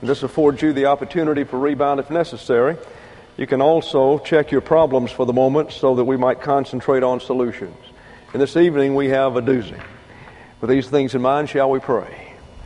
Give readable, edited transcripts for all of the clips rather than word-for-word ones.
This affords you the opportunity for rebound if necessary. You can also check your problems for the moment so that we might concentrate on solutions. And this evening we have a doozy. With these things in mind, shall we pray?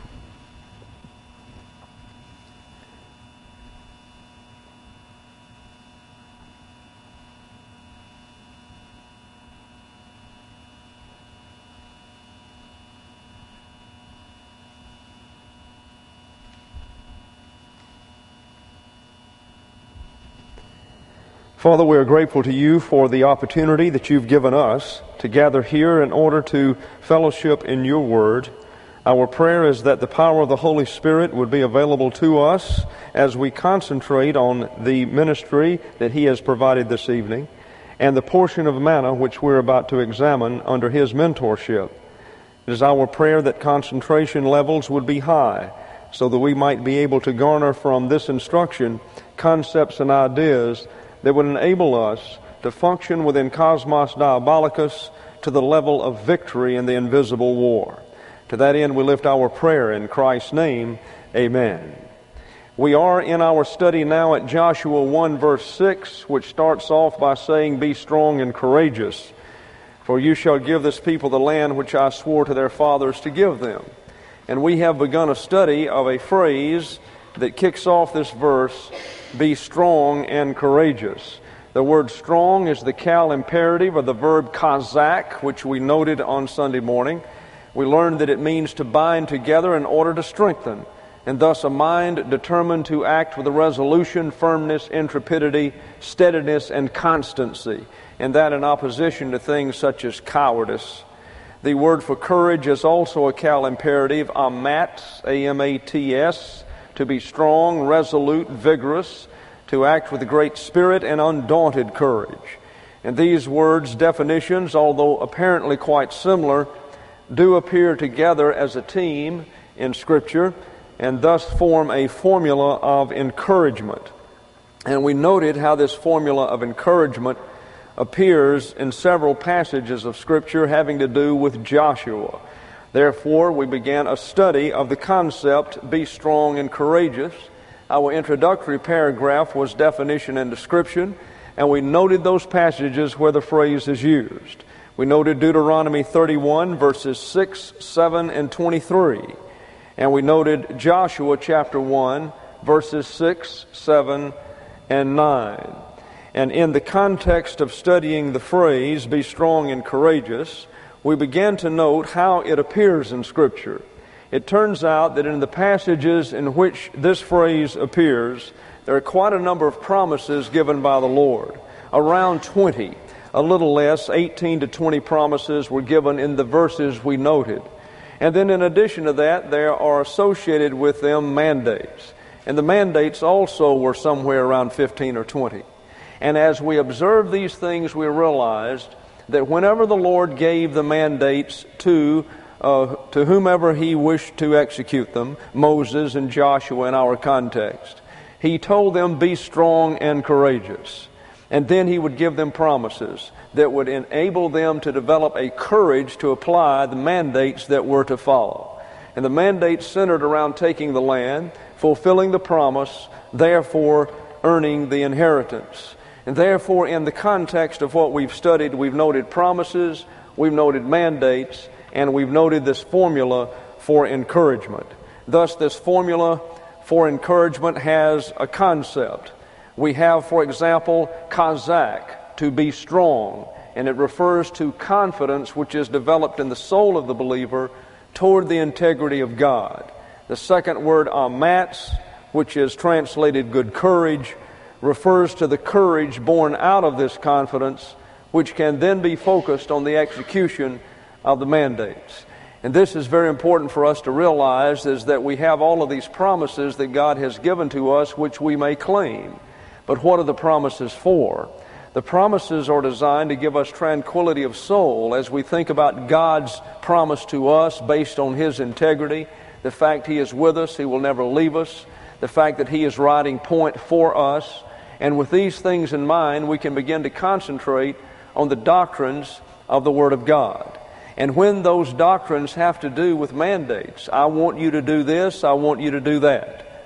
Father, we are grateful to you for the opportunity that you've given us to gather here in order to fellowship in your word. Our prayer is that the power of the Holy Spirit would be available to us as we concentrate on the ministry that he has provided this evening and the portion of manna which we're about to examine under his mentorship. It is our prayer that concentration levels would be high so that we might be able to garner from this instruction concepts and ideas that would enable us to function within Cosmos Diabolicus to the level of victory in the invisible war. To that end, we lift our prayer in Christ's name. Amen. We are in our study now at Joshua 1 verse 6, which starts off by saying, "Be strong and courageous, for you shall give this people the land which I swore to their fathers to give them." And we have begun a study of a phrase that kicks off this verse, "Be strong and courageous." The word strong is the cal imperative of the verb kazak, which we noted on Sunday morning. We learned that it means to bind together in order to strengthen, and thus a mind determined to act with a resolution, firmness, intrepidity, steadiness, and constancy, and that in opposition to things such as cowardice. The word for courage is also a cal imperative, amats, A-M-A-T-S, to be strong, resolute, vigorous, to act with great spirit and undaunted courage. And these words' definitions, although apparently quite similar, do appear together as a team in Scripture and thus form a formula of encouragement. And we noted how this formula of encouragement appears in several passages of Scripture having to do with Joshua. Therefore, we began a study of the concept, "Be strong and courageous." Our introductory paragraph was definition and description, and we noted those passages where the phrase is used. We noted Deuteronomy 31, verses 6, 7, and 23. And we noted Joshua chapter 1, verses 6, 7, and 9. And in the context of studying the phrase, "Be strong and courageous," we began to note how it appears in Scripture. It turns out that in the passages in which this phrase appears, there are quite a number of promises given by the Lord. Around 20, a little less, 18 to 20 promises were given in the verses we noted. And then in addition to that, there are associated with them mandates. And the mandates also were somewhere around 15 or 20. And as we observed these things, we realized that whenever the Lord gave the mandates to whomever he wished to execute them, Moses and Joshua in our context, he told them, "Be strong and courageous." And then he would give them promises that would enable them to develop a courage to apply the mandates that were to follow. And the mandates centered around taking the land, fulfilling the promise, therefore earning the inheritance. And therefore, in the context of what we've studied, we've noted promises, we've noted mandates, and we've noted this formula for encouragement. Thus, this formula for encouragement has a concept. We have, for example, kazak, to be strong, and it refers to confidence which is developed in the soul of the believer toward the integrity of God. The second word, amats, which is translated good courage, refers to the courage born out of this confidence, which can then be focused on the execution of the mandates. And this is very important for us to realize, is that we have all of these promises that God has given to us which we may claim. But what are the promises for? The promises are designed to give us tranquility of soul as we think about God's promise to us based on His integrity, the fact He is with us, He will never leave us, the fact that He is riding point for us. And with these things in mind, we can begin to concentrate on the doctrines of the Word of God. And when those doctrines have to do with mandates, I want you to do this, I want you to do that.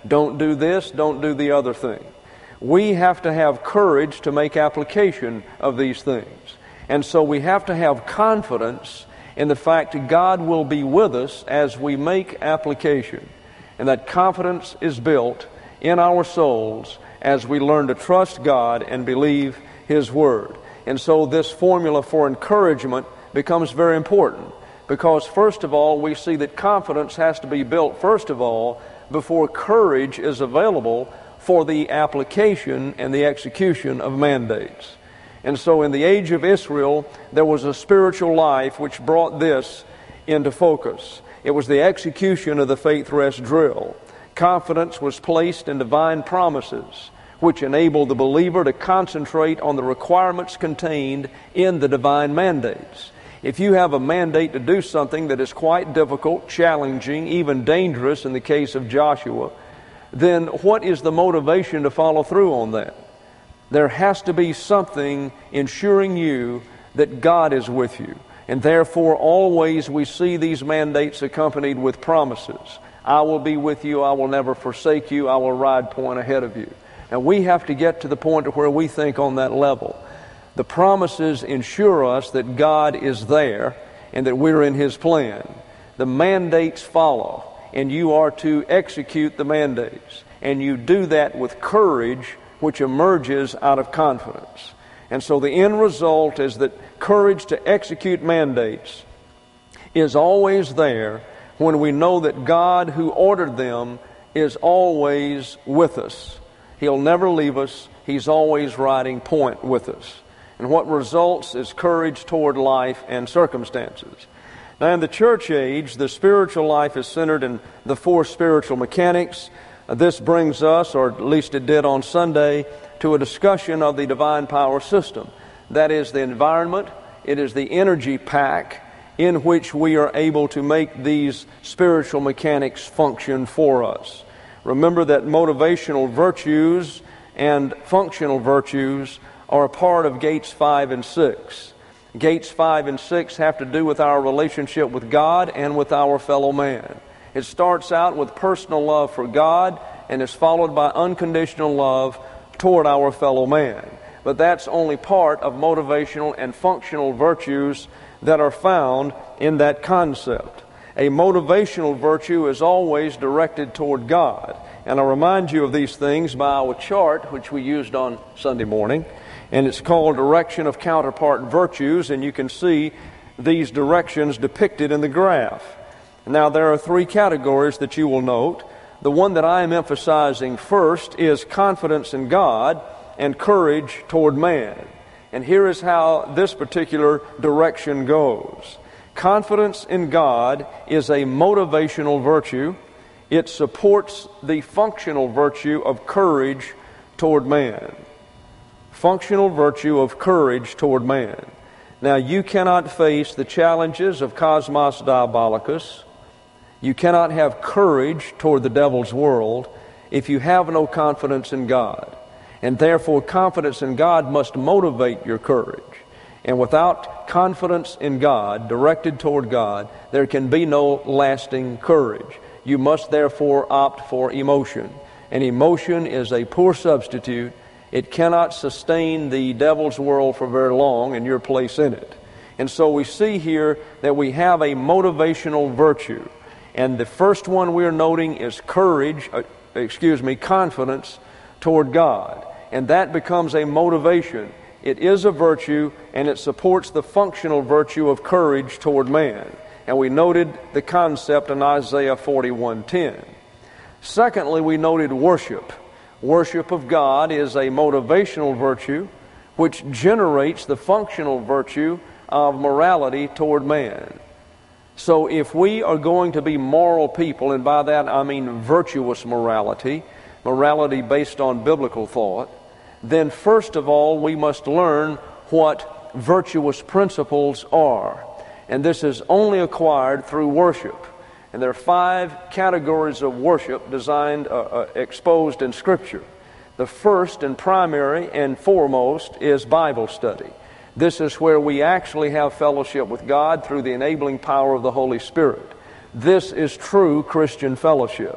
don't do this, don't do the other thing. We have to have courage to make application of these things. And so we have to have confidence in the fact that God will be with us as we make application. And that confidence is built in our souls as we learn to trust God and believe His Word. And so this formula for encouragement becomes very important, because first of all, we see that confidence has to be built first of all before courage is available for the application and the execution of mandates. And so in the age of Israel, there was a spiritual life which brought this into focus. It was the execution of the faith rest drill. Confidence was placed in divine promises, which enabled the believer to concentrate on the requirements contained in the divine mandates. If you have a mandate to do something that is quite difficult, challenging, even dangerous in the case of Joshua, then what is the motivation to follow through on that? There has to be something ensuring you that God is with you. And therefore, always we see these mandates accompanied with promises. I will be with you, I will never forsake you, I will ride point ahead of you. Now we have to get to the point where we think on that level. The promises ensure us that God is there and that we're in His plan. The mandates follow, and you are to execute the mandates. And you do that with courage, which emerges out of confidence. And so the end result is that courage to execute mandates is always there when we know that God who ordered them is always with us. He'll never leave us. He's always riding point with us. And what results is courage toward life and circumstances. Now in the church age, the spiritual life is centered in the four spiritual mechanics. This brings us, or at least it did on Sunday, to a discussion of the divine power system. That is the environment, it is the energy pack in which we are able to make these spiritual mechanics function for us. Remember that motivational virtues and functional virtues are a part of gates 5 and 6. Gates 5 and 6 have to do with our relationship with God and with our fellow man. It starts out with personal love for God and is followed by unconditional love toward our fellow man. But that's only part of motivational and functional virtues that are found in that concept. A motivational virtue is always directed toward God. And I remind you of these things by our chart, which we used on Sunday morning. And it's called Direction of Counterpart Virtues, and you can see these directions depicted in the graph. Now, there are three categories that you will note. The one that I am emphasizing first is confidence in God and courage toward man. And here is how this particular direction goes. Confidence in God is a motivational virtue. It supports the functional virtue of courage toward man. Functional virtue of courage toward man. Now, you cannot face the challenges of Cosmos Diabolicus. You cannot have courage toward the devil's world if you have no confidence in God. And therefore, confidence in God must motivate your courage. And without confidence in God, directed toward God, there can be no lasting courage. You must therefore opt for emotion. And emotion is a poor substitute. It cannot sustain the devil's world for very long and your place in it. And so we see here that we have a motivational virtue. And the first one we're noting is confidence toward God. And that becomes a motivation. It is a virtue, and it supports the functional virtue of courage toward man. And we noted the concept in Isaiah 41:10. Secondly, we noted worship. Worship of God is a motivational virtue which generates the functional virtue of morality toward man. So if we are going to be moral people, and by that I mean virtuous morality, morality based on biblical thought, then first of all we must learn what virtuous principles are. And this is only acquired through worship. And there are 5 categories of worship exposed in Scripture. The first and primary and foremost is Bible study. This is where we actually have fellowship with God through the enabling power of the Holy Spirit. This is true Christian fellowship.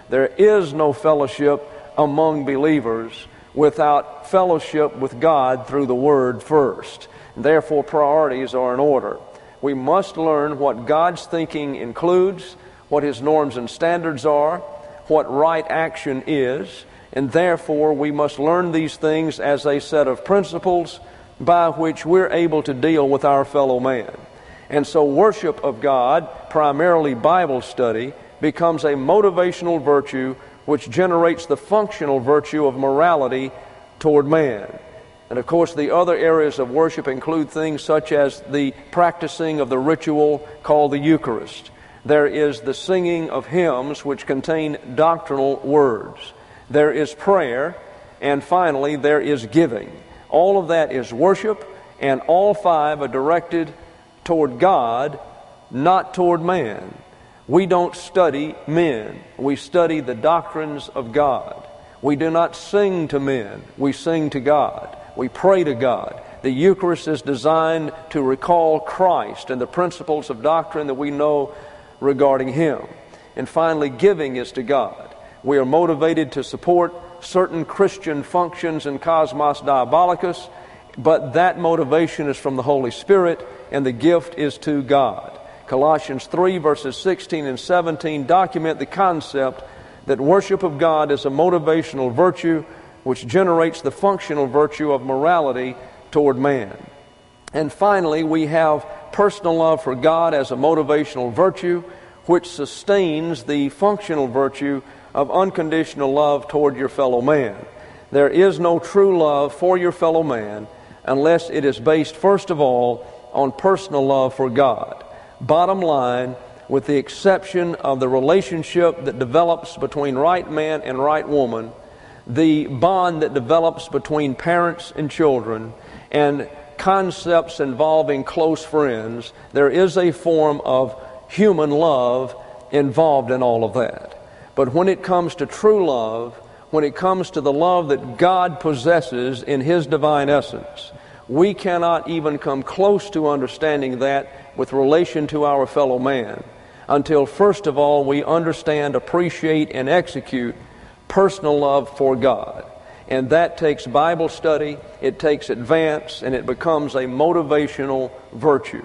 There is no fellowship among believers without fellowship with God through the Word first. Therefore, priorities are in order. We must learn what God's thinking includes, what His norms and standards are, what right action is, and therefore we must learn these things as a set of principles by which we're able to deal with our fellow man. And so worship of God, primarily Bible study, becomes a motivational virtue which generates the functional virtue of morality toward man. And of course, the other areas of worship include things such as the practicing of the ritual called the Eucharist. There is the singing of hymns which contain doctrinal words. There is prayer, and finally, there is giving. All of that is worship, and all five are directed toward God, not toward man. We don't study men. We study the doctrines of God. We do not sing to men. We sing to God. We pray to God. The Eucharist is designed to recall Christ and the principles of doctrine that we know regarding Him. And finally, giving is to God. We are motivated to support certain Christian functions in Cosmos Diabolicus, but that motivation is from the Holy Spirit, and the gift is to God. Colossians 3 verses 16 and 17 document the concept that worship of God is a motivational virtue which generates the functional virtue of morality toward man. And finally, we have personal love for God as a motivational virtue which sustains the functional virtue of unconditional love toward your fellow man. There is no true love for your fellow man unless it is based, first of all, on personal love for God. Bottom line, with the exception of the relationship that develops between right man and right woman, the bond that develops between parents and children, and concepts involving close friends, there is a form of human love involved in all of that. But when it comes to true love, when it comes to the love that God possesses in His divine essence, we cannot even come close to understanding that with relation to our fellow man until, first of all, we understand, appreciate, and execute personal love for God. And that takes Bible study, it takes advance, and it becomes a motivational virtue.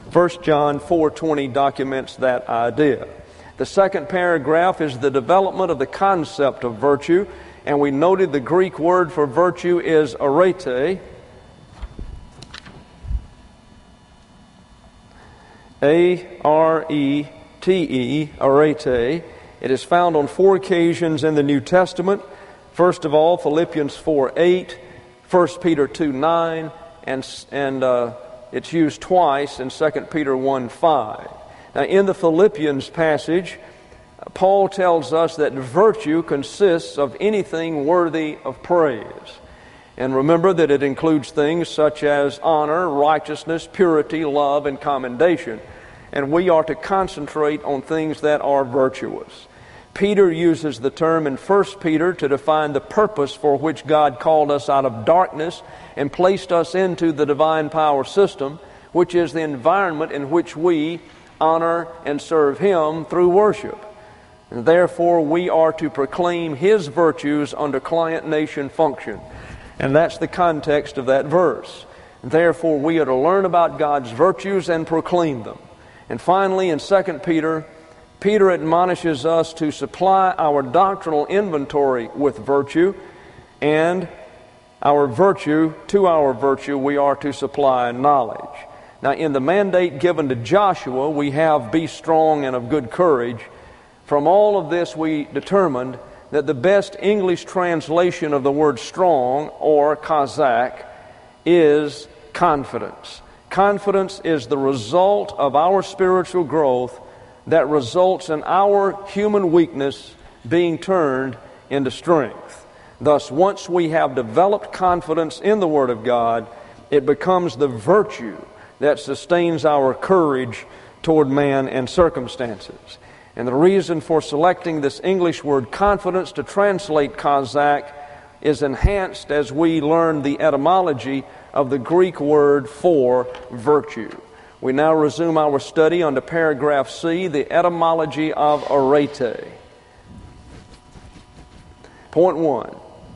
1 John 4:20 documents that idea. The second paragraph is the development of the concept of virtue, and we noted the Greek word for virtue is arete. A-R-E-T-E, arete. It is found on 4 occasions in the New Testament. First of all, Philippians 4:8, 1 Peter 2:9, and it's used twice in 2 Peter 1:5. Now, in the Philippians passage, Paul tells us that virtue consists of anything worthy of praise. And remember that it includes things such as honor, righteousness, purity, love, and commendation. And we are to concentrate on things that are virtuous. Peter uses the term in 1 Peter to define the purpose for which God called us out of darkness and placed us into the divine power system, which is the environment in which we honor and serve Him through worship. And therefore, we are to proclaim His virtues under client-nation function. And that's the context of that verse. Therefore, we are to learn about God's virtues and proclaim them. And finally, in 2 Peter, Peter admonishes us to supply our doctrinal inventory with virtue, and our virtue, to our virtue, we are to supply knowledge. Now, in the mandate given to Joshua, we have be strong and of good courage. From all of this, we determined that the best English translation of the word strong, or kazak, is confidence. Confidence is the result of our spiritual growth that results in our human weakness being turned into strength. Thus, once we have developed confidence in the Word of God, it becomes the virtue that sustains our courage toward man and circumstances. And the reason for selecting this English word confidence to translate Kazakh is enhanced as we learn the etymology of the Greek word for virtue. We now resume our study under paragraph C, the etymology of arete. Point one.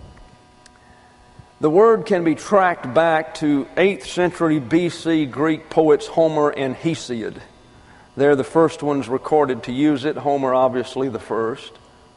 The word can be tracked back to 8th century BC Greek poets Homer and Hesiod. They're the first ones recorded to use it. Homer, obviously, the first.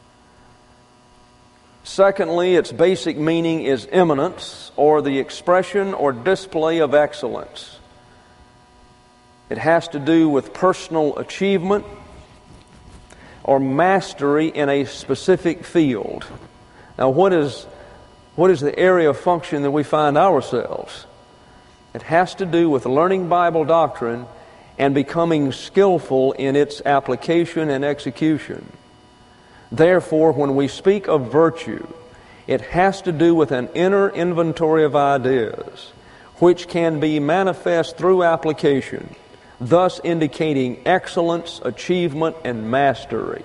Secondly, its basic meaning is eminence, or the expression or display of excellence. It has to do with personal achievement or mastery in a specific field. Now, what is the area of function that we find ourselves? It has to do with learning Bible doctrine and becoming skillful in its application and execution. Therefore, when we speak of virtue, it has to do with an inner inventory of ideas, which can be manifest through application, thus indicating excellence, achievement, and mastery.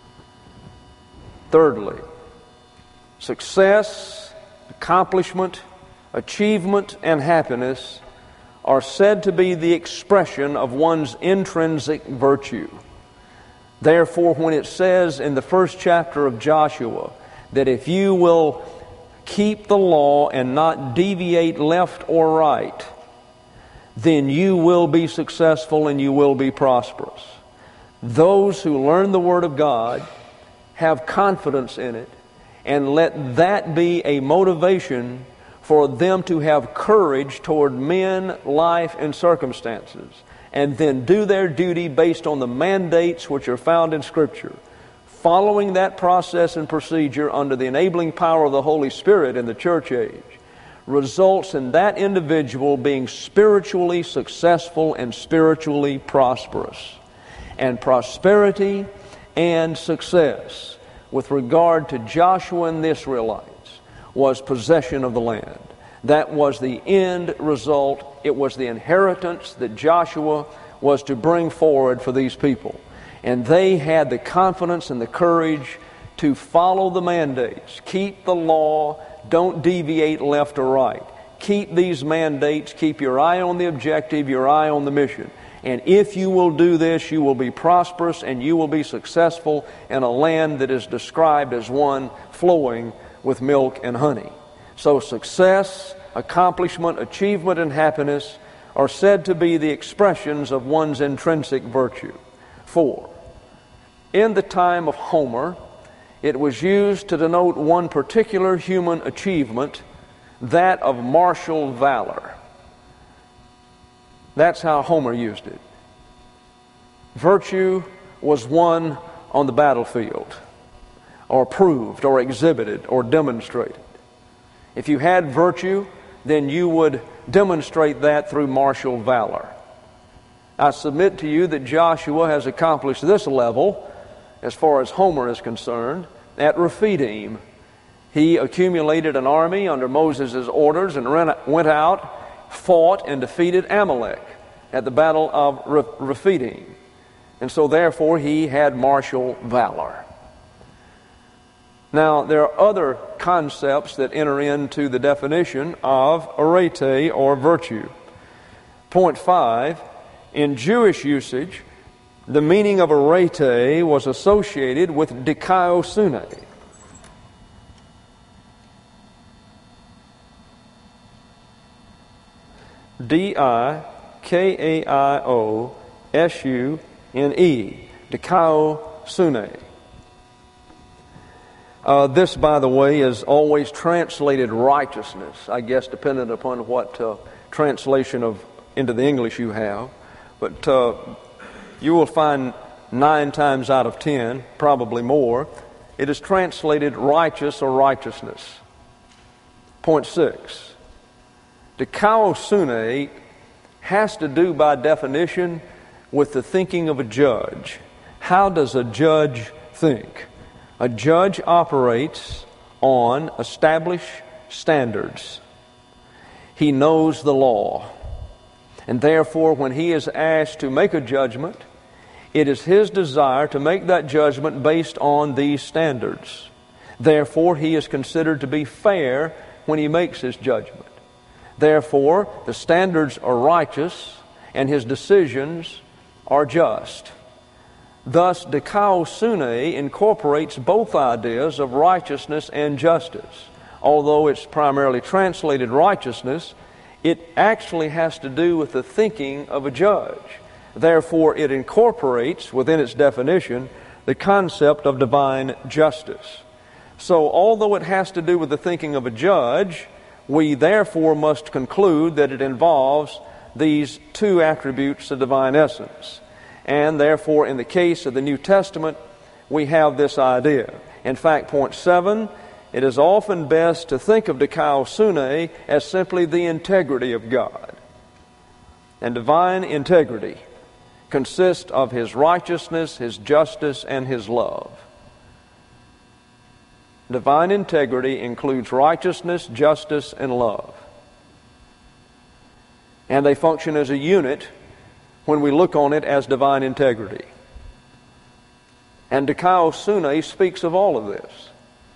Thirdly, success, accomplishment, achievement, and happiness are said to be the expression of one's intrinsic virtue. Therefore, when it says in the first chapter of Joshua that if you will keep the law and not deviate left or right, then you will be successful and you will be prosperous. Those who learn the Word of God have confidence in it, and let that be a motivation for them to have courage toward men, life, and circumstances, and then do their duty based on the mandates which are found in Scripture. Following that process and procedure under the enabling power of the Holy Spirit in the church age results in that individual being spiritually successful and spiritually prosperous. And prosperity and success with regard to Joshua and the Israelites was possession of the land. That was the end result. It was the inheritance that Joshua was to bring forward for these people. And they had the confidence and the courage to follow the mandates. Keep the law. Don't deviate left or right. Keep these mandates. Keep your eye on the objective, your eye on the mission. And if you will do this, you will be prosperous and you will be successful in a land that is described as one flowing with milk and honey. So success, accomplishment, achievement, and happiness are said to be the expressions of one's intrinsic virtue. 4. In the time of Homer, it was used to denote one particular human achievement, that of martial valor. That's how Homer used it. Virtue was won on the battlefield, or proved, or exhibited, or demonstrated. If you had virtue, then you would demonstrate that through martial valor. I submit to you that Joshua has accomplished this level, as far as Homer is concerned, at Rephidim. He accumulated an army under Moses' orders and went out, fought, and defeated Amalek at the battle of Rephidim. And so therefore he had martial valor. Now, there are other concepts that enter into the definition of arete, or virtue. Point 5, in Jewish usage, the meaning of arete was associated with dikaiosune. D-I-K-A-I-O-S-U-N-E, dikaiosune. This, by the way, is always translated righteousness, I guess, dependent upon what translation into the English you have. But you will find 9 times out of 10, probably more, it is translated righteous or righteousness. Point 6. Dikaiosune has to do, by definition, with the thinking of a judge. How does a judge think? A judge operates on established standards. He knows the law. And therefore, when he is asked to make a judgment, it is his desire to make that judgment based on these standards. Therefore, he is considered to be fair when he makes his judgment. Therefore, the standards are righteous and his decisions are just. Thus, dikaiosune incorporates both ideas of righteousness and justice. Although it's primarily translated righteousness, it actually has to do with the thinking of a judge. Therefore, it incorporates within its definition the concept of divine justice. So, although it has to do with the thinking of a judge, we therefore must conclude that it involves these two attributes of divine essence. And therefore, in the case of the New Testament, we have this idea. In fact, point 7, it is often best to think of dikaiosune as simply the integrity of God. And divine integrity consists of His righteousness, His justice, and His love. Divine integrity includes righteousness, justice, and love. And they function as a unit when we look on it as divine integrity. And dikaiosune speaks of all of this.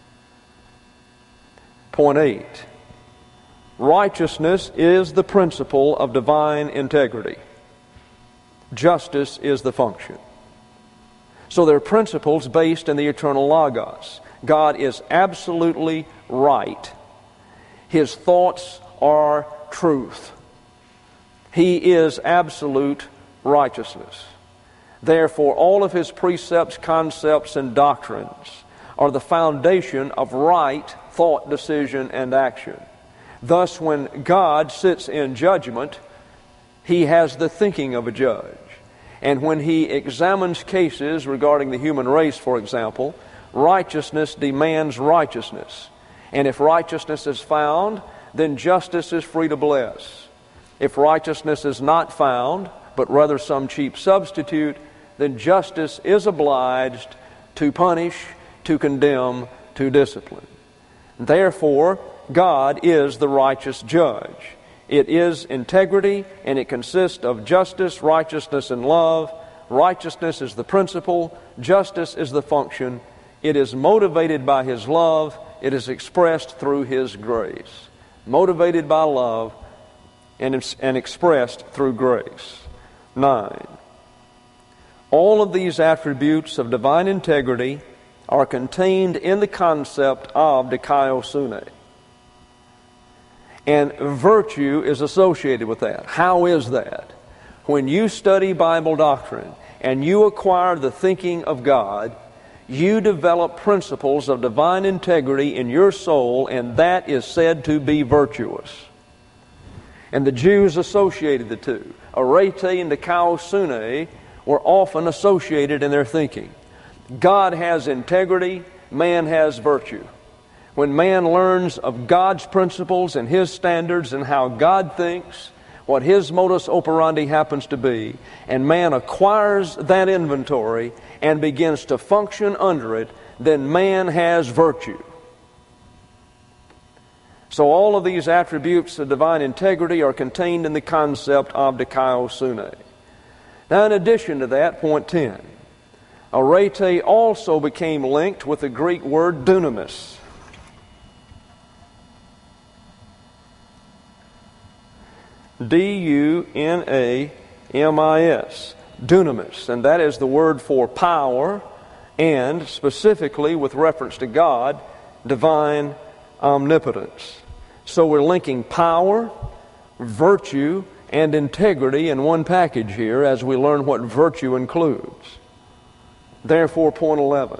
Point 8. Righteousness is the principle of divine integrity. Justice is the function. So there are principles based in the eternal Logos. God is absolutely right. His thoughts are truth. He is absolute righteousness. Therefore, all of His precepts, concepts, and doctrines are the foundation of right thought, decision, and action. Thus, when God sits in judgment, He has the thinking of a judge. And when He examines cases regarding the human race, for example, righteousness demands righteousness. And if righteousness is found, then justice is free to bless. If righteousness is not found, but rather some cheap substitute, then justice is obliged to punish, to condemn, to discipline. Therefore, God is the righteous judge. It is integrity, and it consists of justice, righteousness, and love. Righteousness is the principle. Justice is the function. It is motivated by His love. It is expressed through His grace. Motivated by love and expressed through grace. 9. All of these attributes of divine integrity are contained in the concept of dikaiosune. And virtue is associated with that. How is that? When you study Bible doctrine and you acquire the thinking of God, you develop principles of divine integrity in your soul, and that is said to be virtuous. And the Jews associated the two. Arete and dikaiosune were often associated in their thinking. God has integrity, man has virtue. When man learns of God's principles and His standards and how God thinks, what His modus operandi happens to be, and man acquires that inventory and begins to function under it, then man has virtue. So all of these attributes of divine integrity are contained in the concept of dikaiosune. Now, in addition to that, point 10, arete also became linked with the Greek word dunamis. D-U-N-A-M-I-S, dunamis, and that is the word for power, and specifically with reference to God, divine omnipotence. So we're linking power, virtue, and integrity in one package here as we learn what virtue includes. Therefore, point 11,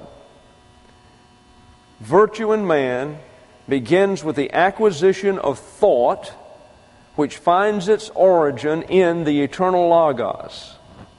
virtue in man begins with the acquisition of thought, which finds its origin in the eternal Logos.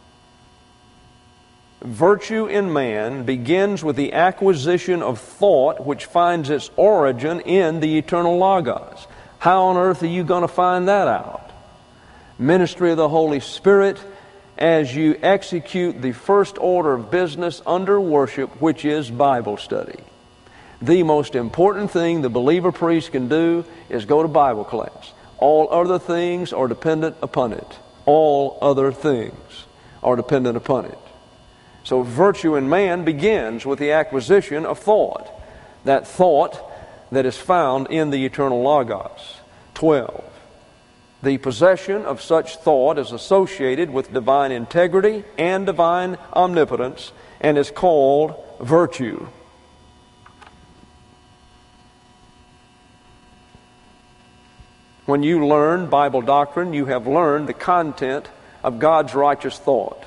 Virtue in man begins with the acquisition of thought, which finds its origin in the eternal Logos. How on earth are you going to find that out? Ministry of the Holy Spirit as you execute the first order of business under worship, which is Bible study. The most important thing the believer priest can do is go to Bible class. All other things are dependent upon it. All other things are dependent upon it. So virtue in man begins with the acquisition of thought. That thought that is found in the eternal Logos. 12. The possession of such thought is associated with divine integrity and divine omnipotence and is called virtue. When you learn Bible doctrine, you have learned the content of God's righteous thought.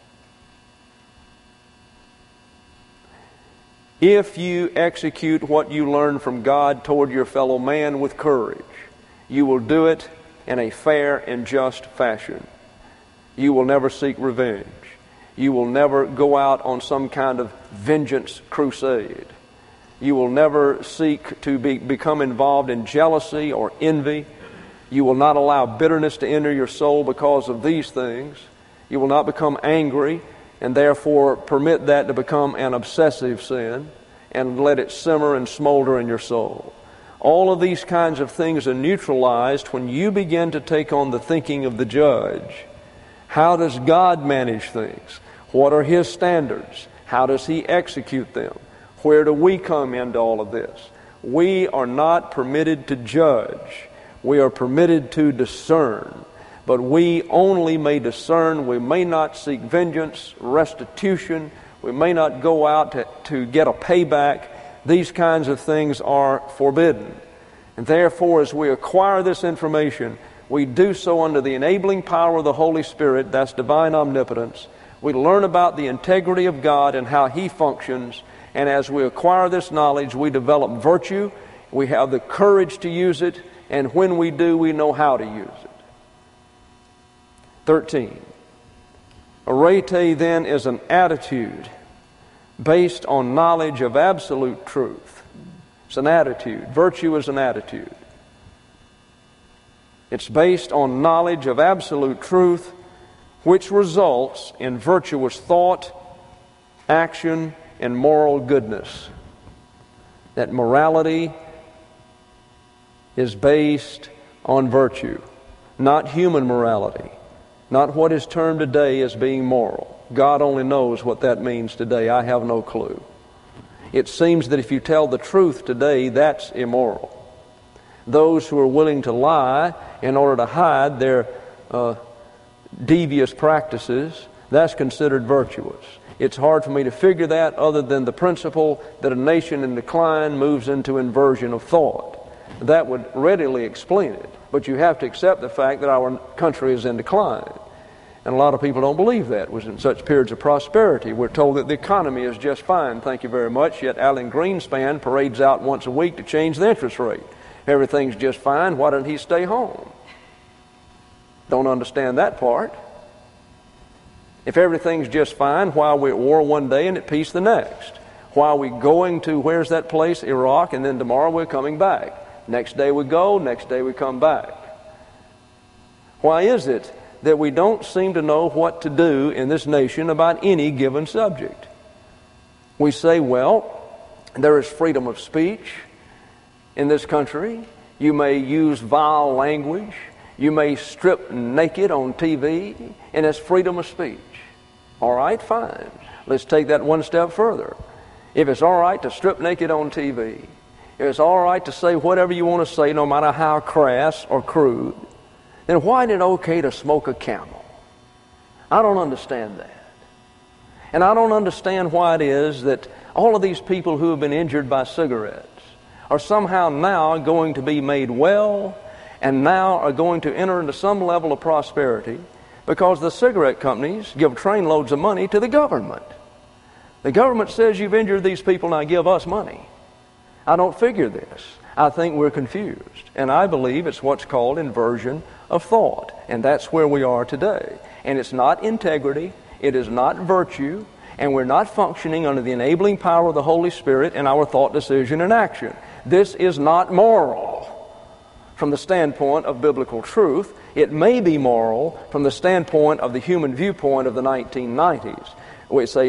If you execute what you learn from God toward your fellow man with courage, you will do it in a fair and just fashion. You will never seek revenge. You will never go out on some kind of vengeance crusade. You will never seek to become involved in jealousy or envy. You will not allow bitterness to enter your soul because of these things. You will not become angry and therefore permit that to become an obsessive sin and let it simmer and smolder in your soul. All of these kinds of things are neutralized when you begin to take on the thinking of the judge. How does God manage things? What are His standards? How does He execute them? Where do we come into all of this? We are not permitted to judge. We are permitted to discern. But we only may discern. We may not seek vengeance, restitution. We may not go out to get a payback. These kinds of things are forbidden. And therefore, as we acquire this information, we do so under the enabling power of the Holy Spirit. That's divine omnipotence. We learn about the integrity of God and how He functions. And as we acquire this knowledge, we develop virtue. We have the courage to use it. And when we do, we know how to use it. 13. Arete then is an attitude based on knowledge of absolute truth. It's an attitude. Virtue is an attitude. It's based on knowledge of absolute truth, which results in virtuous thought, action, and moral goodness. That morality is based on virtue, not human morality, not what is termed today as being moral. God only knows what that means today. I have no clue. It seems that if you tell the truth today, that's immoral. Those who are willing to lie in order to hide their devious practices, that's considered virtuous. It's hard for me to figure that other than the principle that a nation in decline moves into inversion of thought. That would readily explain it. But you have to accept the fact that our country is in decline. And a lot of people don't believe that. It was in such periods of prosperity. We're told that the economy is just fine, thank you very much, yet Alan Greenspan parades out once a week to change the interest rate. Everything's just fine, why doesn't he stay home? Don't understand that part. If everything's just fine, why are we at war one day and at peace the next? Why are we going to, where's that place, Iraq, and then tomorrow we're coming back? Next day we go, next day we come back. Why is it that we don't seem to know what to do in this nation about any given subject? We say, well, there is freedom of speech in this country. You may use vile language. You may strip naked on TV, and it's freedom of speech. All right, fine. Let's take that one step further. If it's all right to strip naked on TV, if it's all right to say whatever you want to say, no matter how crass or crude, then why isn't it okay to smoke a Camel? I don't understand that. And I don't understand why it is that all of these people who have been injured by cigarettes are somehow now going to be made well and now are going to enter into some level of prosperity because the cigarette companies give trainloads of money to the government. The government says, you've injured these people, now give us money. I don't figure this. I think we're confused. And I believe it's what's called inversion of thought. And that's where we are today. And it's not integrity. It is not virtue. And we're not functioning under the enabling power of the Holy Spirit in our thought, decision, and action. This is not moral from the standpoint of biblical truth. It may be moral from the standpoint of the human viewpoint of the 1990s. We say,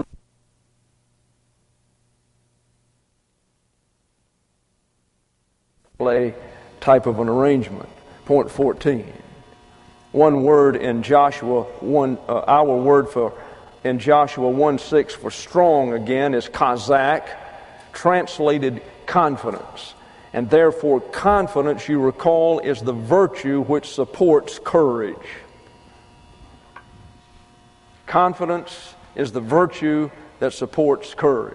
type of an arrangement. Point 14. One word in Joshua 1, our word for in Joshua 1:6 for strong again is kazak, translated confidence. And therefore, confidence, you recall, is the virtue which supports courage. Confidence is the virtue that supports courage.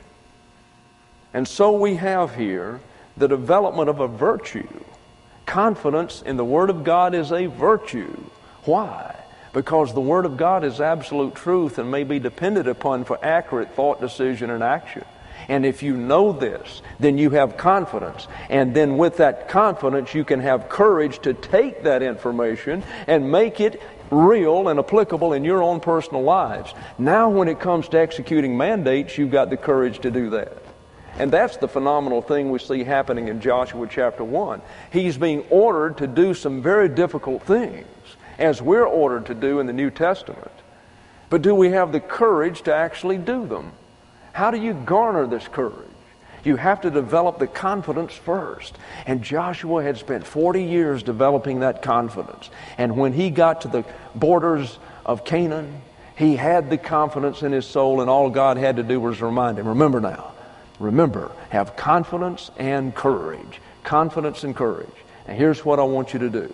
And so we have here the development of a virtue. Confidence in the Word of God is a virtue. Why? Because the Word of God is absolute truth and may be depended upon for accurate thought, decision, and action. And if you know this, then you have confidence. And then with that confidence, you can have courage to take that information and make it real and applicable in your own personal lives. Now when it comes to executing mandates, you've got the courage to do that. And that's the phenomenal thing we see happening in Joshua chapter 1. He's being ordered to do some very difficult things, as we're ordered to do in the New Testament. But do we have the courage to actually do them? How do you garner this courage? You have to develop the confidence first. And Joshua had spent 40 years developing that confidence. And when he got to the borders of Canaan, he had the confidence in his soul, and all God had to do was remind him, remember, have confidence and courage. Confidence and courage. And here's what I want you to do.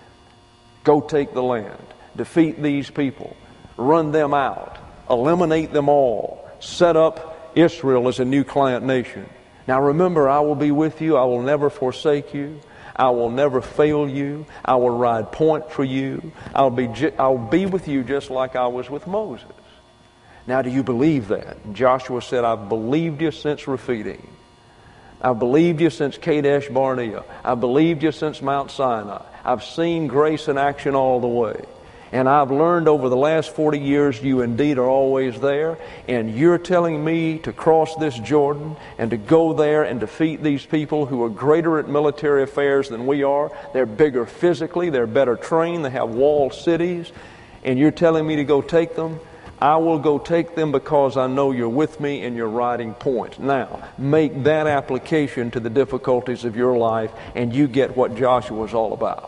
Go take the land. Defeat these people. Run them out. Eliminate them all. Set up Israel as a new client nation. Now remember, I will be with you. I will never forsake you. I will never fail you. I will ride point for you. I'll be with you just like I was with Moses. Now do you believe that? And Joshua said, I've believed you since Rephidim. I've believed you since Kadesh Barnea. I've believed you since Mount Sinai. I've seen grace in action all the way. And I've learned over the last 40 years you indeed are always there. And you're telling me to cross this Jordan and to go there and defeat these people who are greater at military affairs than we are. They're bigger physically. They're better trained. They have walled cities. And you're telling me to go take them? I will go take them because I know you're with me and you're riding point. Now, make that application to the difficulties of your life and you get what Joshua's all about.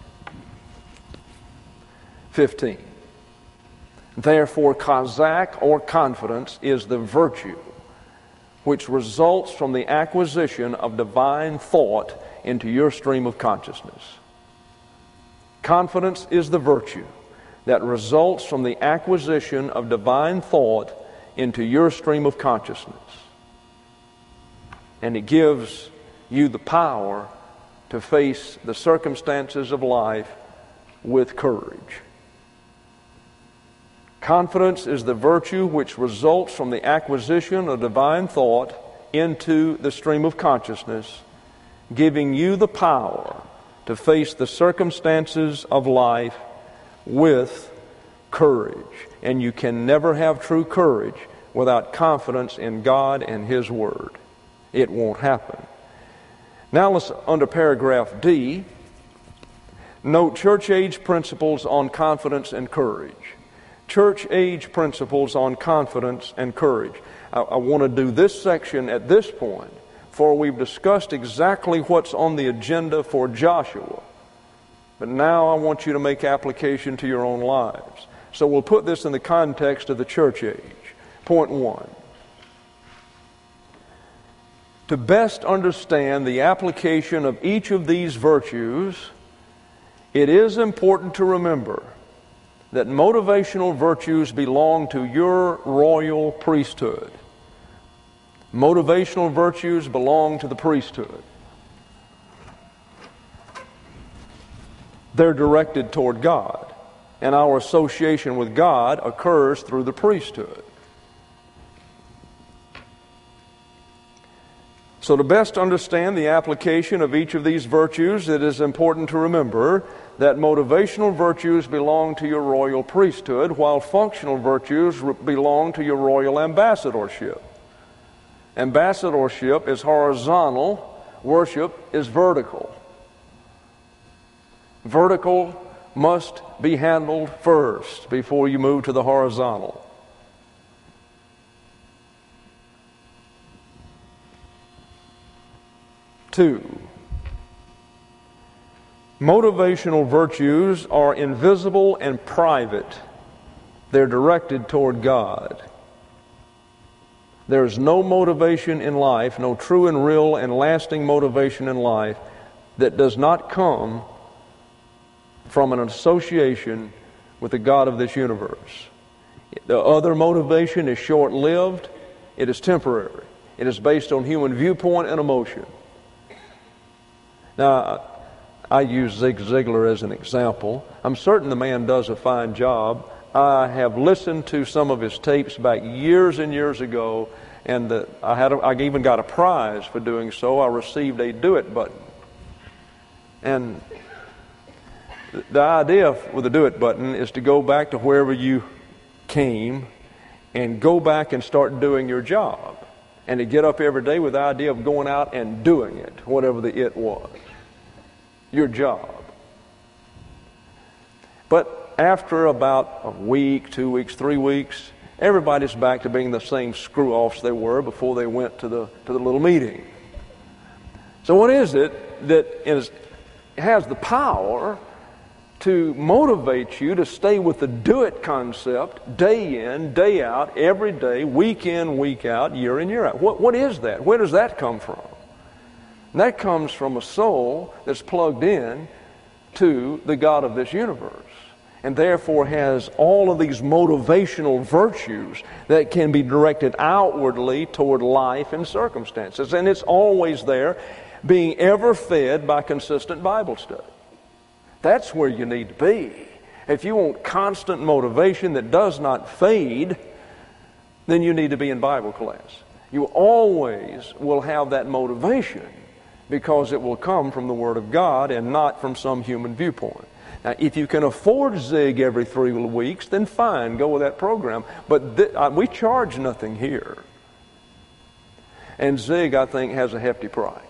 15. Therefore, Kazak or confidence is the virtue which results from the acquisition of divine thought into your stream of consciousness. Confidence is the virtue that results from the acquisition of divine thought into your stream of consciousness. And it gives you the power to face the circumstances of life with courage. Confidence is the virtue which results from the acquisition of divine thought into the stream of consciousness, giving you the power to face the circumstances of life with courage. And you can never have true courage without confidence in God and His Word. It won't happen. Now let's, under paragraph D, note church age principles on confidence and courage. Church age principles on confidence and courage. I want to do this section at this point, for we've discussed exactly what's on the agenda for Joshua. But now I want you to make application to your own lives. So we'll put this in the context of the church age. Point 1. To best understand the application of each of these virtues, it is important to remember that motivational virtues belong to your royal priesthood. Motivational virtues belong to the priesthood. They're directed toward God, and our association with God occurs through the priesthood. So to best understand the application of each of these virtues, it is important to remember that motivational virtues belong to your royal priesthood, while functional virtues belong to your royal ambassadorship. Ambassadorship is horizontal, worship is vertical. Vertical must be handled first before you move to the horizontal. Two, motivational virtues are invisible and private. They're directed toward God. There is no motivation in life, no true and real and lasting motivation in life that does not come from an association with the God of this universe. The other motivation is short-lived. It is temporary. It is based on human viewpoint and emotion. Now, I use Zig Ziglar as an example. I'm certain the man does a fine job. I have listened to some of his tapes back years and years ago, and I even got a prize for doing so. I received a Do It button. And the idea with the Do It button is to go back to wherever you came and go back and start doing your job, and to get up every day with the idea of going out and doing it, whatever the it was, your job. But after about a week, 2 weeks, 3 weeks, everybody's back to being the same screw-offs they were before they went to the little meeting. So what is it that has the power to motivate you to stay with the do-it concept day in, day out, every day, week in, week out, year in, year out? What is that? Where does that come from? And that comes from a soul that's plugged in to the God of this universe, and therefore has all of these motivational virtues that can be directed outwardly toward life and circumstances. And it's always there, being ever fed by consistent Bible study. That's where you need to be. If you want constant motivation that does not fade, then you need to be in Bible class. You always will have that motivation because it will come from the Word of God and not from some human viewpoint. Now, if you can afford Zig every 3 weeks, then fine, go with that program. But we charge nothing here. And Zig, I think, has a hefty price.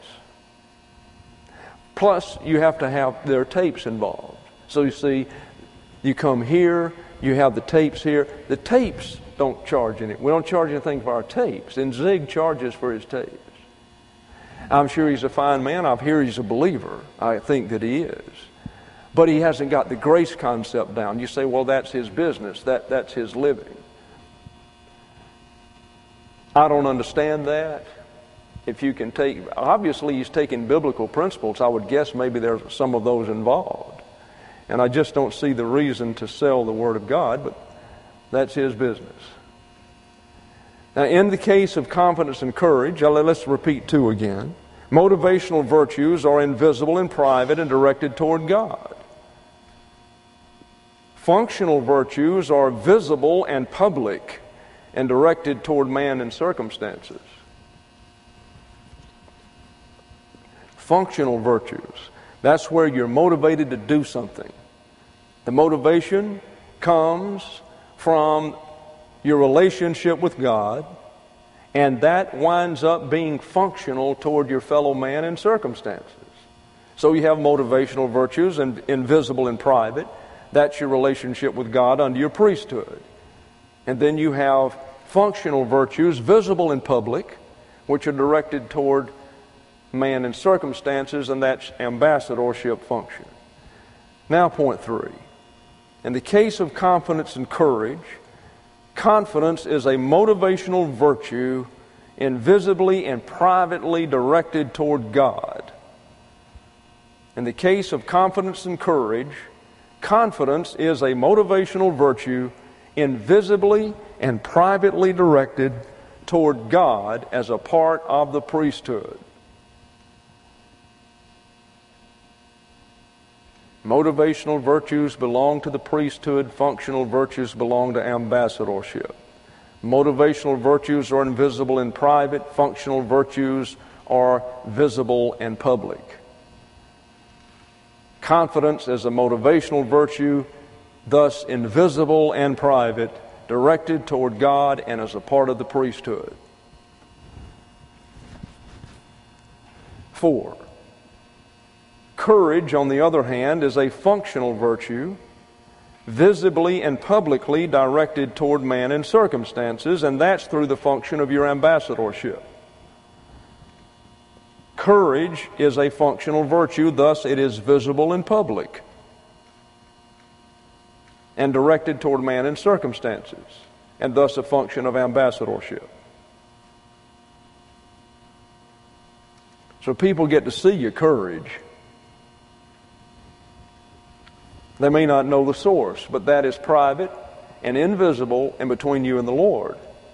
Plus, you have to have their tapes involved. So you see, you come here, you have the tapes here. The tapes don't charge anything. We don't charge anything for our tapes. And Zig charges for his tapes. I'm sure he's a fine man. I hear he's a believer. I think that he is. But he hasn't got the grace concept down. You say, well, that's his business. That's his living. I don't understand that. If you can take, obviously he's taking biblical principles. I would guess maybe there's some of those involved. And I just don't see the reason to sell the Word of God, but that's his business. Now, in the case of confidence and courage, let's repeat 2 again. Motivational virtues are invisible and private and directed toward God. Functional virtues are visible and public and directed toward man and circumstances. Functional virtues, that's where you're motivated to do something. The motivation comes from your relationship with God, and that winds up being functional toward your fellow man and circumstances. So you have motivational virtues, and invisible and private. That's your relationship with God under your priesthood. And then you have functional virtues, visible and public, which are directed toward man and circumstances, and that's ambassadorship function. Now, point 3. In the case of confidence and courage, confidence is a motivational virtue invisibly and privately directed toward God. In the case of confidence and courage, confidence is a motivational virtue invisibly and privately directed toward God as a part of the priesthood. Motivational virtues belong to the priesthood. Functional virtues belong to ambassadorship. Motivational virtues are invisible and private. Functional virtues are visible and public. Confidence is a motivational virtue, thus invisible and private, directed toward God and as a part of the priesthood. 4. Courage, on the other hand, is a functional virtue, visibly and publicly directed toward man and circumstances, and that's through the function of your ambassadorship. Courage is a functional virtue, thus it is visible and public and directed toward man and circumstances, and thus a function of ambassadorship. So people get to see your courage. They may not know the source, but that is private and invisible and between you and the Lord.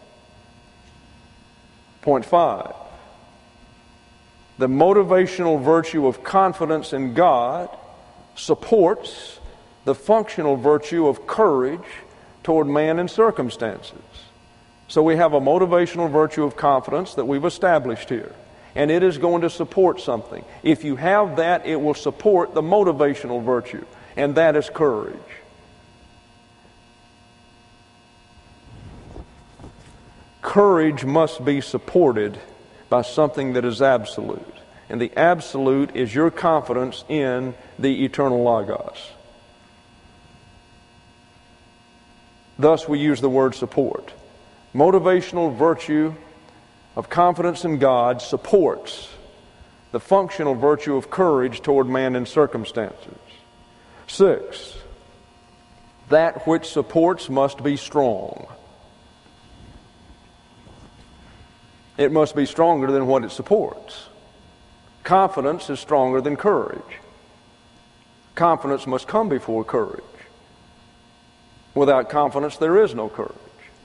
Point 5. The motivational virtue of confidence in God supports the functional virtue of courage toward man and circumstances. So we have a motivational virtue of confidence that we've established here, and it is going to support something. If you have that, it will support the motivational virtue, and that is courage. Courage must be supported by something that is absolute. And the absolute is your confidence in the eternal Logos. Thus we use the word support. Motivational virtue of confidence in God supports the functional virtue of courage toward man and circumstances. 6. That which supports must be strong. It must be stronger than what it supports. Confidence is stronger than courage. Confidence must come before courage. Without confidence, there is no courage.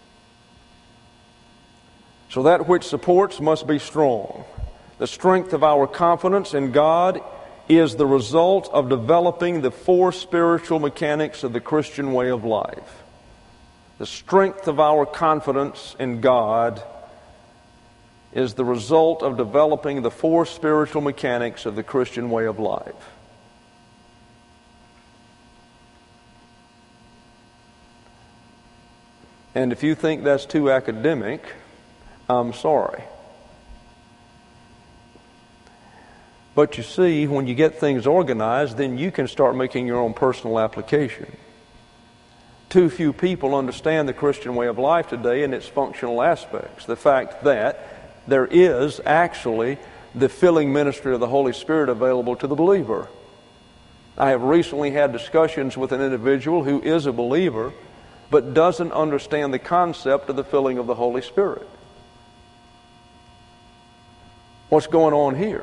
So that which supports must be strong. The strength of our confidence in God is the result of developing the 4 spiritual mechanics of the Christian way of life. The strength of our confidence in God is the result of developing the 4 spiritual mechanics of the Christian way of life. And if you think that's too academic, I'm sorry. But you see, when you get things organized, then you can start making your own personal application. Too few people understand the Christian way of life today and its functional aspects. The fact that there is actually the filling ministry of the Holy Spirit available to the believer. I have recently had discussions with an individual who is a believer but doesn't understand the concept of the filling of the Holy Spirit. What's going on here?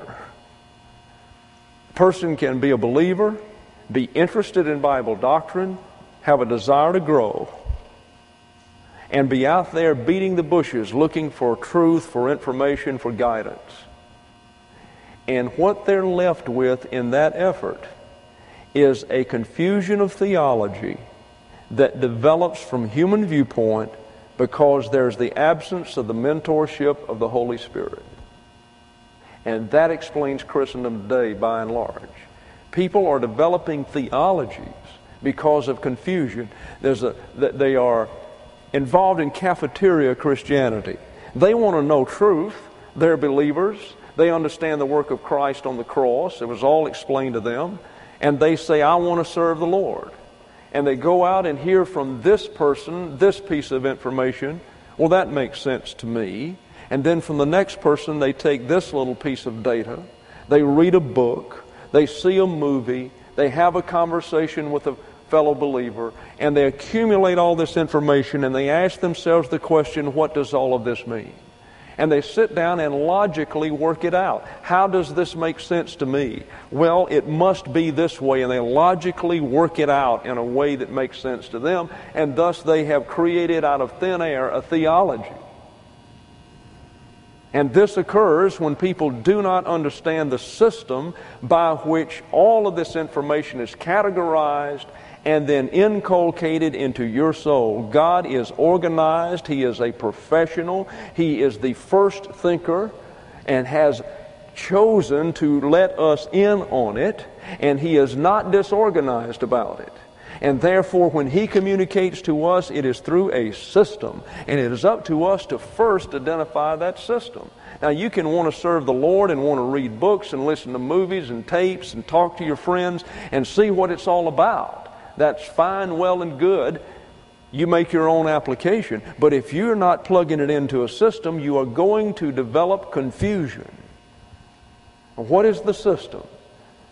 A person can be a believer, be interested in Bible doctrine, have a desire to grow, and be out there beating the bushes looking for truth, for information, for guidance. And what they're left with in that effort is a confusion of theology that develops from human viewpoint because there's the absence of the mentorship of the Holy Spirit. And that explains Christendom today by and large. People are developing theologies because of confusion. They are involved in cafeteria Christianity. They want to know truth. They're believers. They understand the work of Christ on the cross. It was all explained to them. And they say, I want to serve the Lord. And they go out and hear from this person this piece of information. Well, that makes sense to me. And then from the next person, they take this little piece of data. They read a book. They see a movie. They have a conversation with a fellow believer, and they accumulate all this information, and they ask themselves the question, what does all of this mean? And they sit down and logically work it out. How does this make sense to me? Well, it must be this way, and they logically work it out in a way that makes sense to them, and thus they have created out of thin air a theology. And this occurs when people do not understand the system by which all of this information is categorized and then inculcated into your soul. God is organized. He is a professional. He is the first thinker and has chosen to let us in on it, and He is not disorganized about it. And therefore, when He communicates to us, it is through a system, and it is up to us to first identify that system. Now, you can want to serve the Lord and want to read books and listen to movies and tapes and talk to your friends and see what it's all about. That's fine, well, and good. You make your own application. But if you're not plugging it into a system, you are going to develop confusion. What is the system?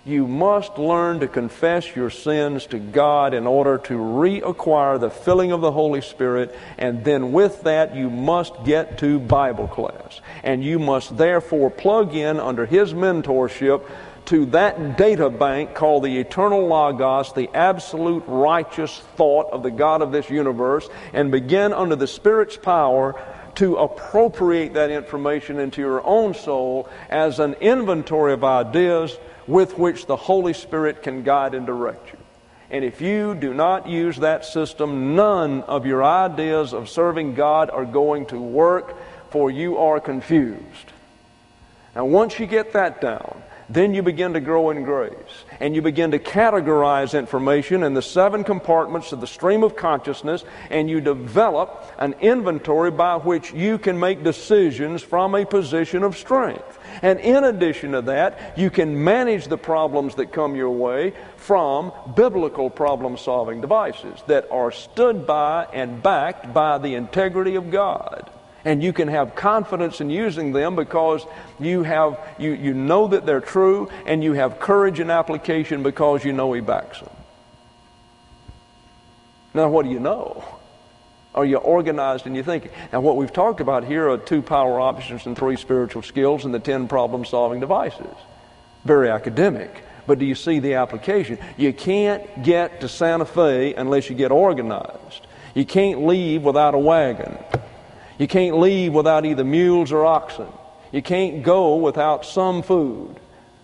You must learn to confess your sins to God in order to reacquire the filling of the Holy Spirit, and then with that you must get to Bible class. And you must therefore plug in under His mentorship to that data bank called the eternal Logos, the absolute righteous thought of the God of this universe, and begin under the Spirit's power to appropriate that information into your own soul as an inventory of ideas with which the Holy Spirit can guide and direct you. And if you do not use that system, none of your ideas of serving God are going to work, for you are confused. Now, once you get that down, then you begin to grow in grace, and you begin to categorize information in the 7 compartments of the stream of consciousness, and you develop an inventory by which you can make decisions from a position of strength. And in addition to that, you can manage the problems that come your way from biblical problem-solving devices that are stood by and backed by the integrity of God. And you can have confidence in using them because you know that they're true, and you have courage in application because you know He backs them. Now, what do you know? Are you organized in your thinking? Now, what we've talked about here are 2 power options and 3 spiritual skills and the 10 problem-solving devices. Very academic. But do you see the application? You can't get to Santa Fe unless you get organized. You can't leave without a wagon. You can't leave without either mules or oxen. You can't go without some food,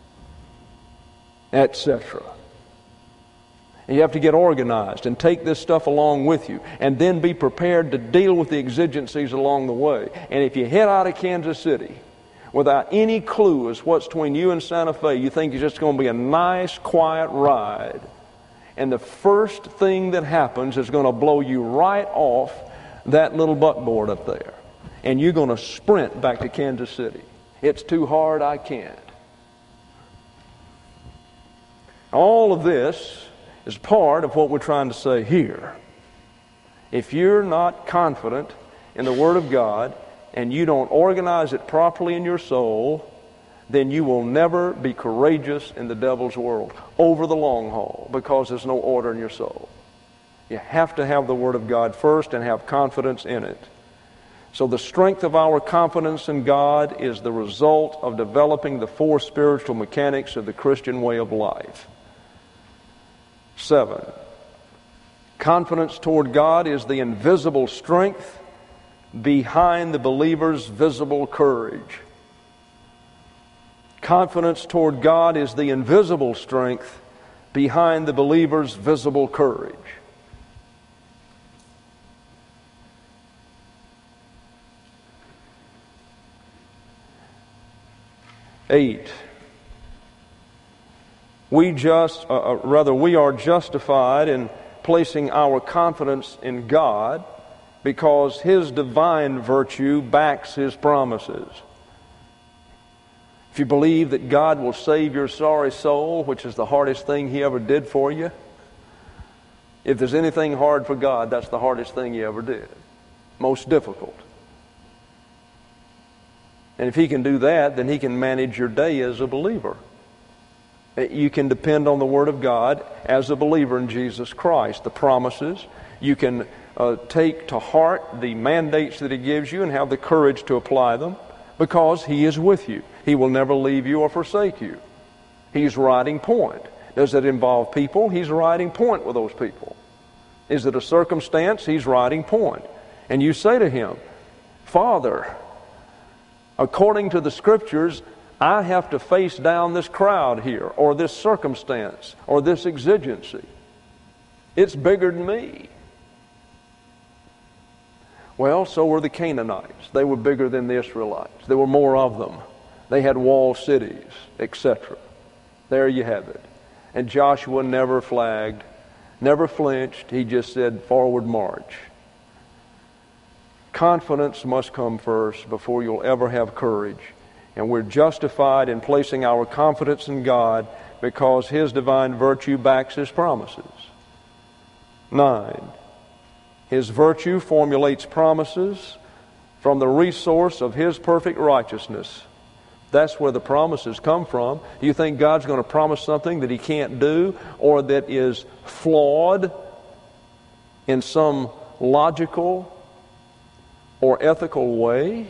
etc. You have to get organized and take this stuff along with you, and then be prepared to deal with the exigencies along the way. And if you head out of Kansas City without any clue as what's between you and Santa Fe, you think it's just going to be a nice, quiet ride, and the first thing that happens is going to blow you right off that little buckboard up there, and you're going to sprint back to Kansas City. It's too hard, I can't. All of this is part of what we're trying to say here. If you're not confident in the Word of God and you don't organize it properly in your soul, then you will never be courageous in the devil's world over the long haul, because there's no order in your soul. You have to have the Word of God first and have confidence in it. So the strength of our confidence in God is the result of developing the 4 spiritual mechanics of the Christian way of life. 7. Confidence toward God is the invisible strength behind the believer's visible courage. Confidence toward God is the invisible strength behind the believer's visible courage. Eight. We are justified in placing our confidence in God because His divine virtue backs His promises. If you believe that God will save your sorry soul, which is the hardest thing He ever did for you, if there's anything hard for God, that's the hardest thing He ever did. Most difficult. And if He can do that, then He can manage your day as a believer. You can depend on the Word of God as a believer in Jesus Christ. The promises, you can take to heart the mandates that He gives you and have the courage to apply them, because He is with you. He will never leave you or forsake you. He's riding point. Does it involve people? He's riding point with those people. Is it a circumstance? He's riding point. And you say to Him, Father, according to the Scriptures, I have to face down this crowd here, or this circumstance, or this exigency. It's bigger than me. Well, so were the Canaanites. They were bigger than the Israelites. There were more of them. They had walled cities, etc. There you have it. And Joshua never flagged, never flinched. He just said, forward march. Confidence must come first before you'll ever have courage. And we're justified in placing our confidence in God because His divine virtue backs His promises. 9. His virtue formulates promises from the resource of His perfect righteousness. That's where the promises come from. Do you think God's going to promise something that He can't do, or that is flawed in some logical or ethical way?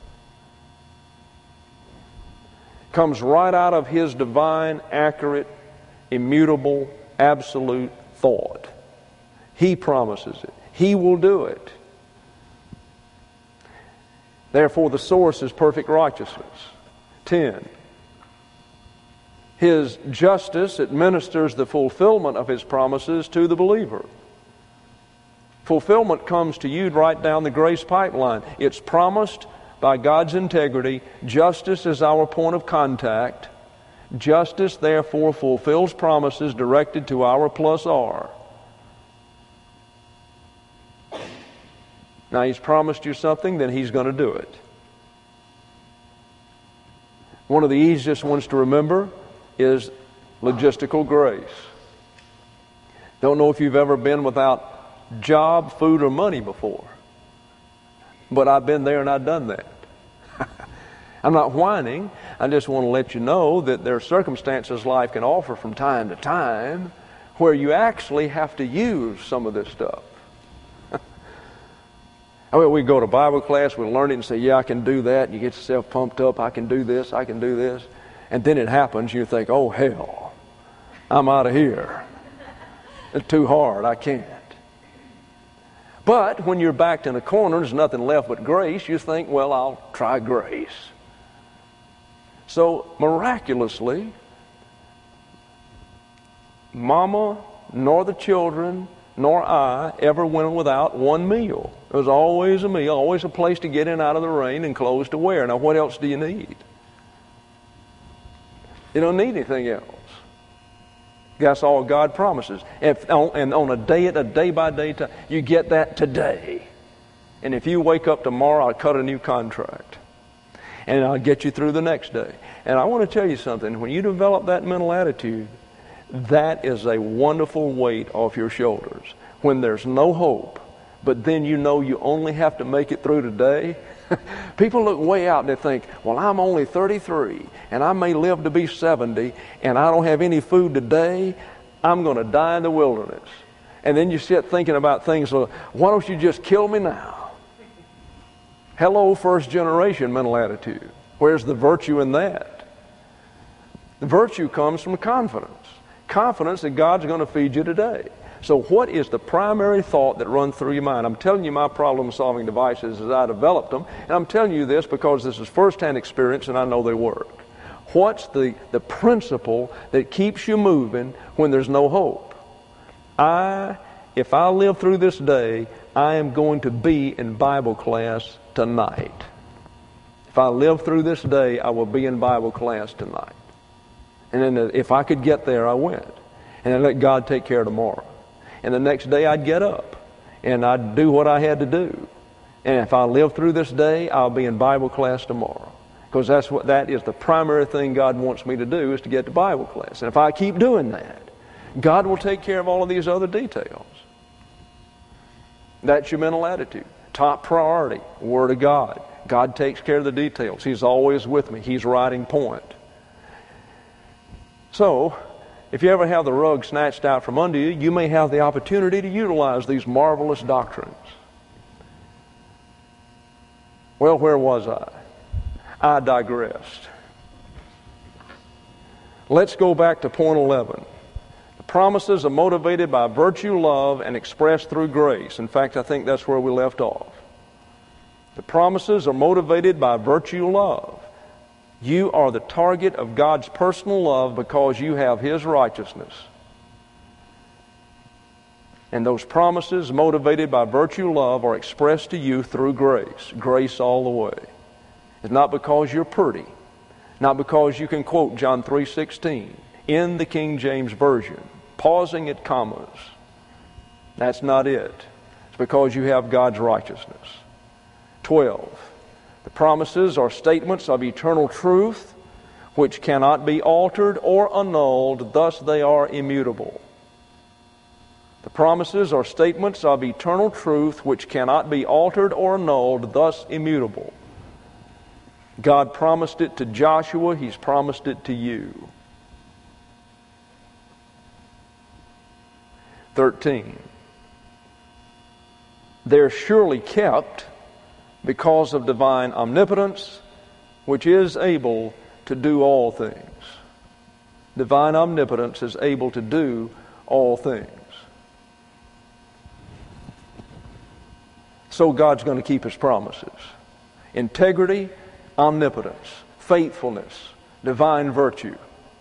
Comes right out of His divine, accurate, immutable, absolute thought. He promises it. He will do it. Therefore, the source is perfect righteousness. 10. His justice administers the fulfillment of His promises to the believer. Fulfillment comes to you right down the grace pipeline. It's promised by God's integrity. Justice is our point of contact. Justice, therefore, fulfills promises directed to our plus R. Now, He's promised you something, then He's going to do it. One of the easiest ones to remember is logistical grace. Don't know if you've ever been without job, food, or money before. But I've been there and I've done that. I'm not whining. I just want to let you know that there are circumstances life can offer from time to time where you actually have to use some of this stuff. I mean, we go to Bible class, we learn it and say, yeah, I can do that. And you get yourself pumped up. I can do this. I can do this. And then it happens. You think, oh, hell, I'm out of here. It's too hard. I can't. But when you're backed in a corner, there's nothing left but grace. You think, well, I'll try grace. So miraculously, Mama nor the children nor I ever went without one meal. There was always a meal, always a place to get in out of the rain and clothes to wear. Now, what else do you need? You don't need anything else. That's all God promises. And on a day-by-day time, you get that today. And if you wake up tomorrow, I'll cut a new contract. And I'll get you through the next day. And I want to tell you something. When you develop that mental attitude, that is a wonderful weight off your shoulders. When there's no hope, but then you know you only have to make it through today. People look way out and they think, well, I'm only 33 and I may live to be 70 and I don't have any food today. I'm going to die in the wilderness. And then you sit thinking about things like, why don't you just kill me now? Hello, first generation mental attitude. Where's the virtue in that? The virtue comes from confidence. Confidence that God's going to feed you today. So what is the primary thought that runs through your mind? I'm telling you my problem-solving devices as I developed them, and I'm telling you this because this is first-hand experience and I know they work. What's the principle that keeps you moving when there's no hope? If I live through this day, I am going to be in Bible class tonight. If I live through this day, I will be in Bible class tonight. And then if I could get there, I went. And I let God take care of tomorrow. And the next day I'd get up and I'd do what I had to do. And if I live through this day, I'll be in Bible class tomorrow. Because that is the primary thing God wants me to do, is to get to Bible class. And if I keep doing that, God will take care of all of these other details. That's your mental attitude. Top priority, Word of God. God takes care of the details. He's always with me. He's writing point. So, if you ever have the rug snatched out from under you, you may have the opportunity to utilize these marvelous doctrines. Well, where was I? I digressed. Let's go back to point 11. The promises are motivated by virtue, love, and expressed through grace. In fact, I think that's where we left off. The promises are motivated by virtue, love. You are the target of God's personal love because you have His righteousness. And those promises, motivated by virtue, love, are expressed to you through grace. Grace all the way. It's not because you're pretty. Not because you can quote John 3:16 in the King James Version, pausing at commas. That's not it. It's because you have God's righteousness. 12. The promises are statements of eternal truth which cannot be altered or annulled, thus they are immutable. The promises are statements of eternal truth which cannot be altered or annulled, thus immutable. God promised it to Joshua. He's promised it to you. 13. They're surely kept because of divine omnipotence, which is able to do all things. Divine omnipotence is able to do all things. So God's going to keep His promises. Integrity, omnipotence, faithfulness, divine virtue.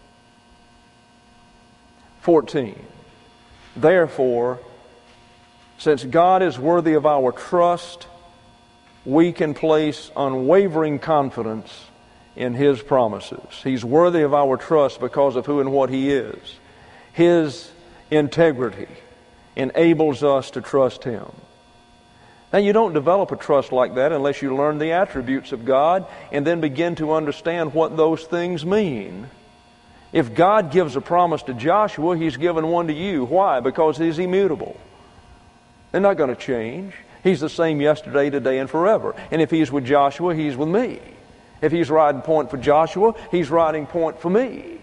14. Therefore, since God is worthy of our trust, we can place unwavering confidence in His promises. He's worthy of our trust because of who and what He is. His integrity enables us to trust Him. Now, you don't develop a trust like that unless you learn the attributes of God and then begin to understand what those things mean. If God gives a promise to Joshua, He's given one to you. Why? Because He's immutable. They're not going to change. He's the same yesterday, today, and forever. And if He's with Joshua, He's with me. If He's riding point for Joshua, He's riding point for me.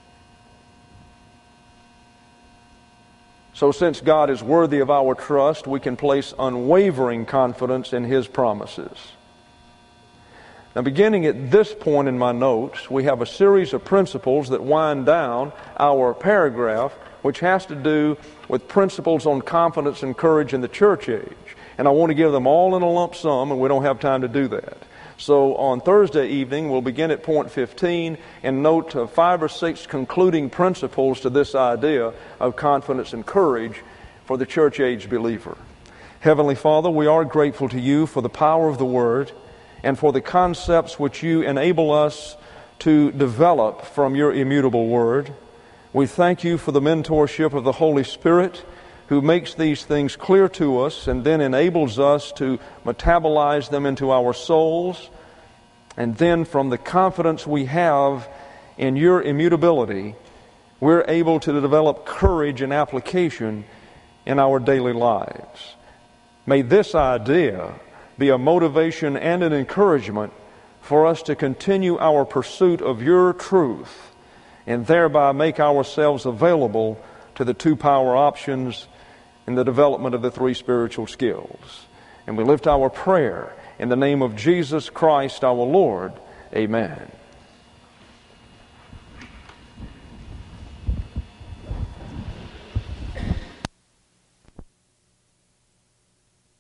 So since God is worthy of our trust, we can place unwavering confidence in His promises. Now, beginning at this point in my notes, we have a series of principles that wind down our paragraph, which has to do with principles on confidence and courage in the church age. And I want to give them all in a lump sum, and we don't have time to do that. So on Thursday evening, we'll begin at point 15 and note 5 or 6 concluding principles to this idea of confidence and courage for the church age believer. Heavenly Father, we are grateful to You for the power of the Word and for the concepts which You enable us to develop from Your immutable Word. We thank You for the mentorship of the Holy Spirit, who makes these things clear to us and then enables us to metabolize them into our souls. And then from the confidence we have in Your immutability, we're able to develop courage and application in our daily lives. May this idea be a motivation and an encouragement for us to continue our pursuit of Your truth and thereby make ourselves available to the 2 power options in the development of the 3 spiritual skills. And we lift our prayer in the name of Jesus Christ our Lord. Amen.